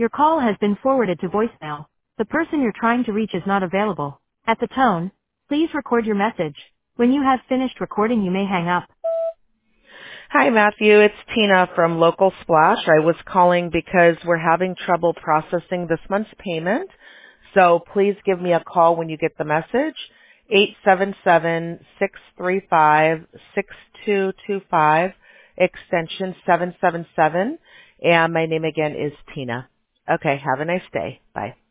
Your call has been forwarded to voicemail. The person you're trying to reach is not available. At the tone, please record your message. When you have finished recording, you may hang up. Hi, Matthew. It's Tina from Local Splash. I was calling because we're having trouble processing this month's payment. So please give me a call when you get the message. 877-635-6225, extension 777. And my name again is Tina. Okay, have a nice day. Bye.